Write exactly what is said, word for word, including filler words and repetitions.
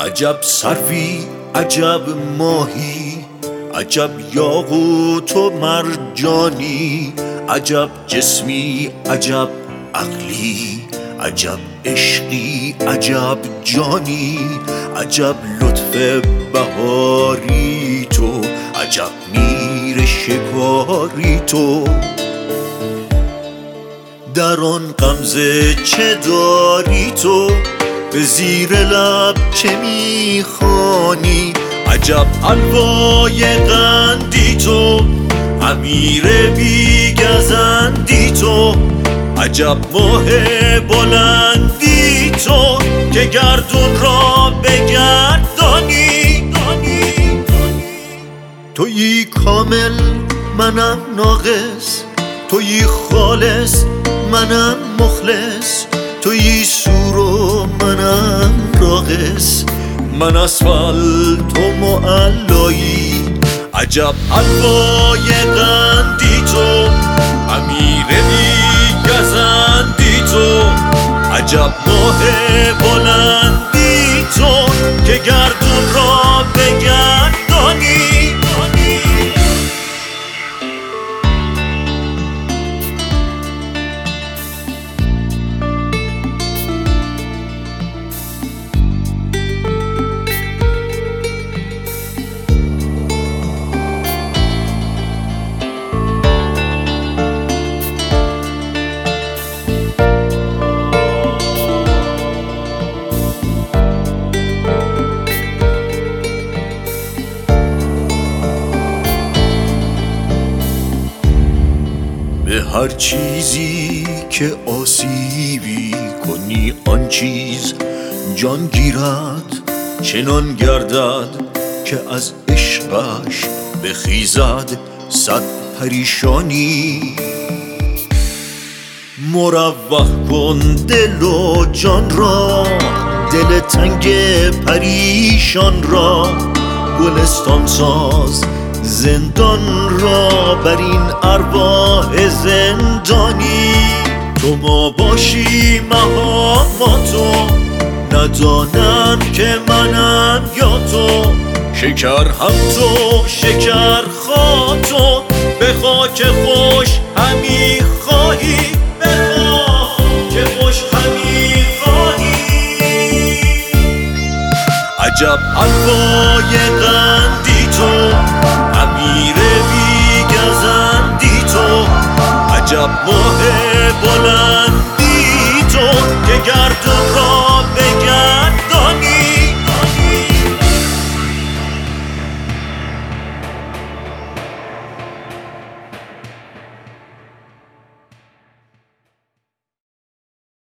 عجب سروی عجب ماهی، عجب یاقوت و مرجانی، عجب جسمی عجب عقلی، عجب عشقی عجب جانی، عجب لطف بهاری تو، عجب میر شکاری تو. در آن غمزه چه داری تو، به زیر لب چه میخوانی؟ عجب حلوای قندی تو، امیر بیگزندی تو، عجب ماه بلندی تو که گردون را بگردانی. تویی کامل منم ناقص، تویی خالص منم مخلص، تویی سور و منم راقص، من اسفل تو معلایی. عجب حلوای قندی تو، امیر بیگزندی تو، عجب ماه بلندی تو که گردون را بگردانی. به هر چیزی که آسیبی کنی آن چیز جان گیرد، چنان گردد که از عشقش بخیزد صد پریشانی. مروح کن دل و جان را، دل تنگ پریشان را، گلستان ساز زندان را بر این ارواح زندانی. تو ما باشی مها ما تو، ندانم که منم یا تو، شکر هم تو شکر خوا تو، به خاک خوش همی خواهی، به خاک خوش همی خواهی. عجب حلوای قندی